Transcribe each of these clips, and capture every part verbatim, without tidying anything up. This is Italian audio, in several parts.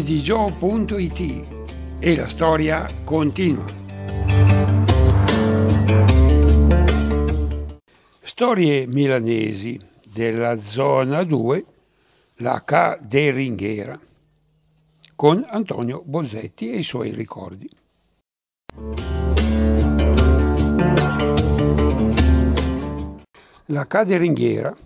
edigio punto it e la storia continua. Storie milanesi della zona due, la Ca' de Ringhera, con Antonio Bozzetti e i suoi ricordi. La Ca' de Ringhera.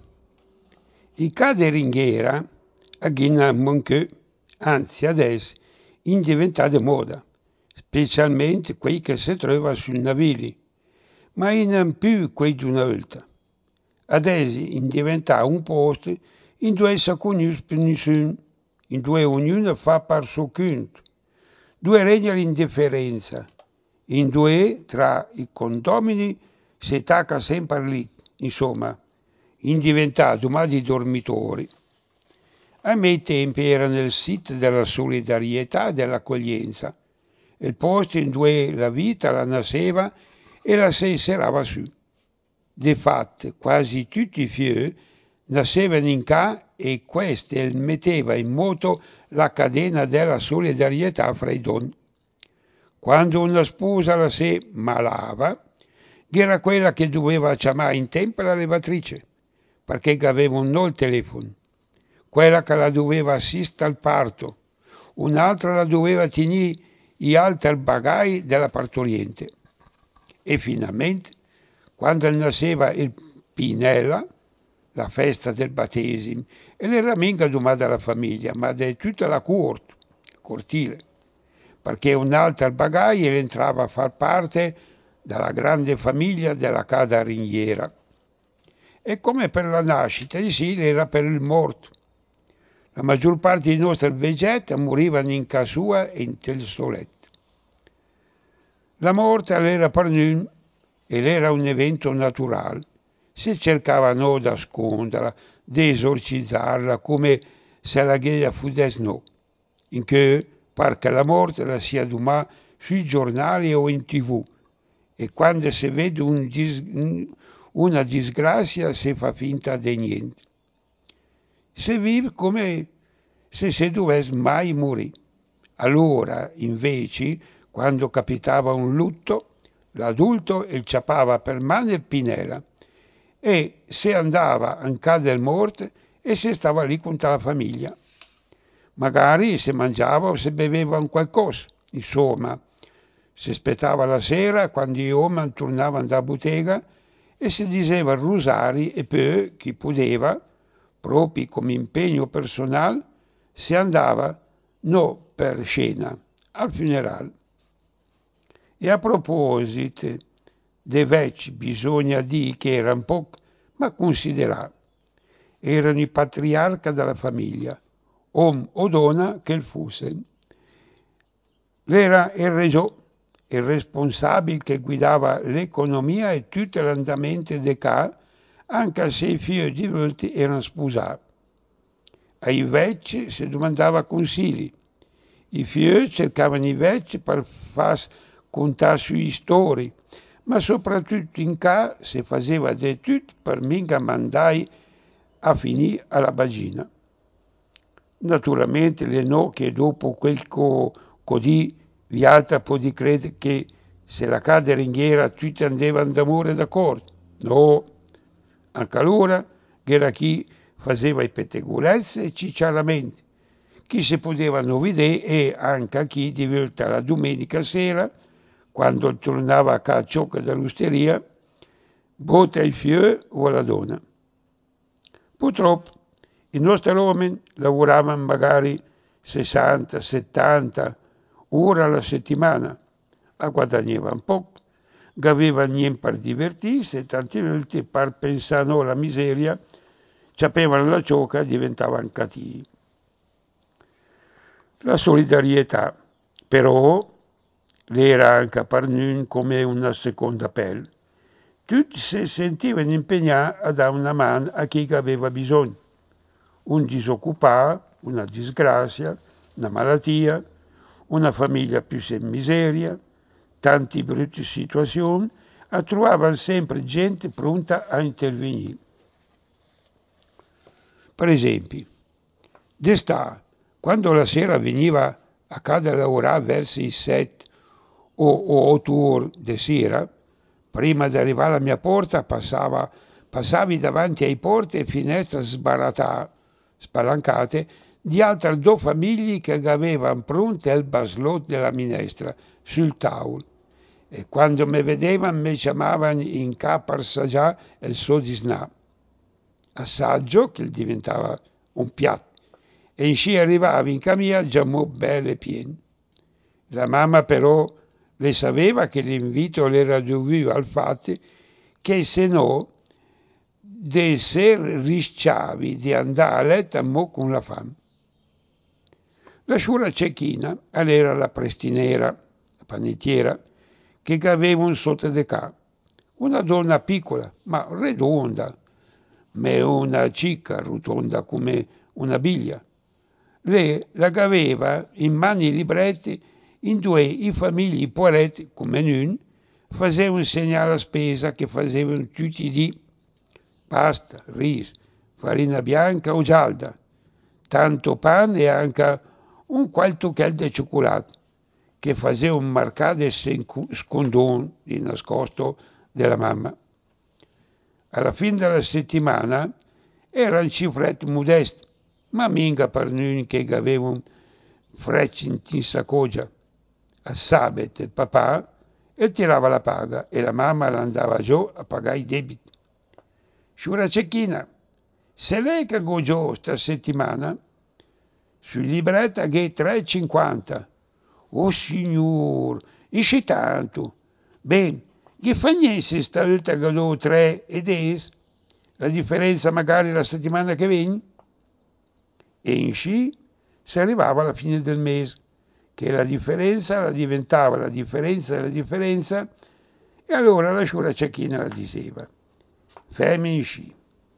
I Ca' de Ringhera a Ghina Monchè, anzi adesso in diventate moda, specialmente quei che si trova sui navili, ma non più quei di una volta. Adesso in diventa un posto in dove si conosce più nessuno, in dove ognuno fa per suo conto, dove regna l'indifferenza, in dove tra i condomini si tacca sempre lì, insomma, in diventato ma di dormitori. Ai miei tempi era nel sito della solidarietà e dell'accoglienza, il posto in cui la vita la nasceva e la si serava su. Difatti, quasi tutti i fiori nascevano in ca e questo metteva in moto la catena della solidarietà fra i donne. Quando una sposa la si malava, era quella che doveva chiamare in tempo la levatrice, perché aveva un no il telefono. Quella che la doveva assistere al parto, un'altra la doveva tenere gli altri bagagli della partoriente. E finalmente, quando nasceva il Pinella, la festa del battesimo, e non era mica domani della famiglia, ma di tutta la corte, il cortile, perché un'altra bagagli entrava a far parte della grande famiglia della Ca' de Ringhera. E come per la nascita di sì, era per il morto. La maggior parte dei nostri vegeti morivano in casa sua e in tel suo letto. La morte era per noi ed era un evento naturale. Si cercava no di nasconderla, di esorcizzarla come se la ghiaia fosse no, in che perché la morte la sia domani sui giornali o in tv e quando si vede un dis, una disgrazia si fa finta di niente. Si vive come se si dovesse mai morire. Allora, invece, quando capitava un lutto, l'adulto il ciappava per mano il Pinella e se andava in casa del morto e si stava lì con la famiglia. Magari si mangiava o si beveva un qualcosa. Insomma, si aspettava la sera quando gli uomini tornavano da bottega e si diceva rosari e poi, chi poteva, proprio come impegno personale, si andava, no per scena, al funerale. E a proposito dei vecchi, bisogna dire che era un po', ma considerare, erano i patriarca della famiglia, uomo o donna che il fosse. Era il regio, il responsabile che guidava l'economia e tutto l'andamento di ca, anche se i figli di volti erano sposati. Ai vecchi si domandava consigli. I figli cercavano i vecchi per far contare sui storie, ma soprattutto in ca si faceva di tutto per mica mandare a finire alla bagina. Naturalmente le no che dopo quel co, così vi altra può di credere che se la Ca' de Ringhera tutti andavano d'amore d'accordo. No, anche allora era chi faceva i pettegolezzi e cicciaramenti, chi si potevano vedere e anche chi di volta la domenica sera, quando tornava a casa dall'osteria, botta ai fiori o alla donna. Purtroppo i nostri uomini lavoravano magari sessanta settanta ore alla settimana, a guadagnavano poco, avevano niente per divertirsi e tante volte per pensare alla miseria, sapevano la gioca e diventavano cattivi. La solidarietà, però, era anche per noi come una seconda pelle. Tutti si sentivano impegnati a dare una mano a chi aveva bisogno. Un disoccupato, una disgrazia, una malattia, una famiglia più in miseria, tante brutte situazioni, trovavano sempre gente pronta a intervenire. Per esempio, d'estate, Quando la sera veniva a casa a lavorare verso i sette o, o otto ore di sera, prima di arrivare alla mia porta passava, passavi davanti ai porte e finestre sbaratate, spalancate di altre due famiglie che avevano pronte il baslot della minestra sul tavolo. E quando mi vedevano mi chiamavano in capo a assaggiare il suo di snà. Assaggio che diventava un piatto e in sci arrivava in camia già molto bello e pieno. La mamma però le sapeva che l'invito era dovuto al fatto che se no dei ser rischiavi di andare a letto mo con la fame. La sciura cecchina era la prestinera, la panettiera, che aveva un sotto di ca, una donna piccola ma redonda, ma una cicca rotonda come una biglia. Lei la aveva in mano i libretti in due i famigli poretti come nun, faceva un segnale a spesa che facevano tutti di pasta, riso, farina bianca o gialda, tanto pane e anche un qualche chel di cioccolato, che faceva un marcato scondone di nascosto della mamma. Alla fine della settimana erano cifrette modeste, ma minga per noi che avevano frecce in sacogia. A sabato il papà e tirava la paga e la mamma andava giù a pagare i debiti. Sciura cecchina, se lei che giù sta settimana, sul libretto che tre e cinquanta. Oh signor, esce tanto. Bene, che fa niente se stavolta che do tre e dieci? La differenza magari la settimana che viene? E in sci si arrivava alla fine del mese, che la differenza la diventava la differenza della differenza, e allora la sciura cecchina la diceva: fammi in sci,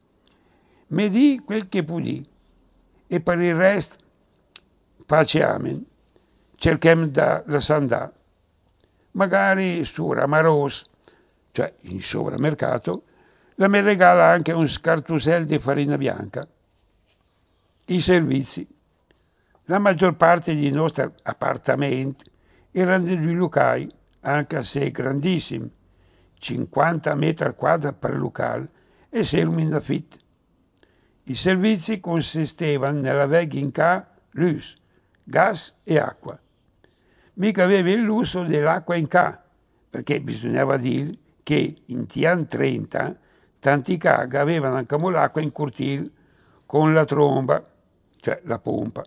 mi di quel che può di, e per il resto pace amen, cerchiamo da la sandà. Magari su Ramaros, cioè in sovramercato, la mi regala anche un scartusel di farina bianca. I servizi. La maggior parte dei nostri appartamenti erano di locali, anche se grandissimi, cinquanta metri quadri per locale, e servono in affitto. I servizi consistevano nell'avere in casa luce, gas e acqua. Mica aveva il lusso dell'acqua in casa, perché bisognava dire che in ti anni trenta tanti casi avevano anche l'acqua in cortile con la tromba, cioè la pompa.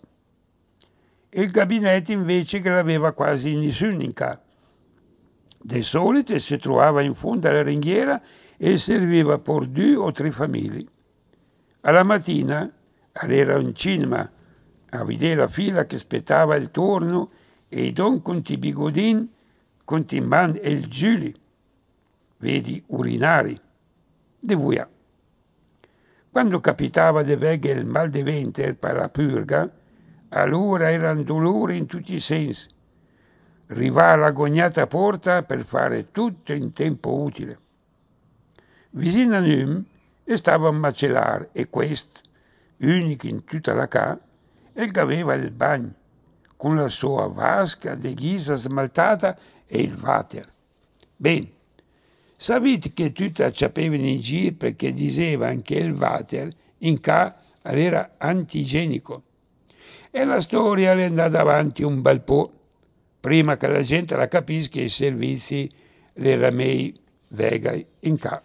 Il gabinetto invece che l'aveva quasi nessuno in casa. Di solito si trovava in fondo alla ringhiera e serviva per due o tre famiglie. Alla mattina era un cinema a vedere la fila che aspettava il turno e don conti bigodin, conti in man e il giuli, vedi urinari, de vuia. Quando capitava di avere il mal di ventre per la purga, allora erano dolori in tutti i sensi. Arrivare l'agognata porta per fare tutto in tempo utile. Vicino a noi stava un macellare e questo, unico in tutta la casa, e che aveva il bagno, con la sua vasca di ghisa smaltata e il water. Bene, sapete che tutti sapevano in giro perché dicevano che il water in casa era antigenico. E la storia è andata avanti un bel po', prima che la gente la capisca che i servizi le ramei vega in casa.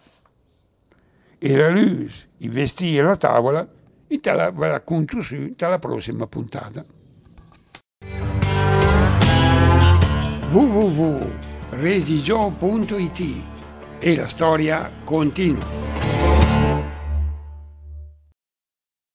E la luce, i vestiti e la tavola, e te la racconto su alla prossima puntata. w w w punto redigio punto it e la storia continua.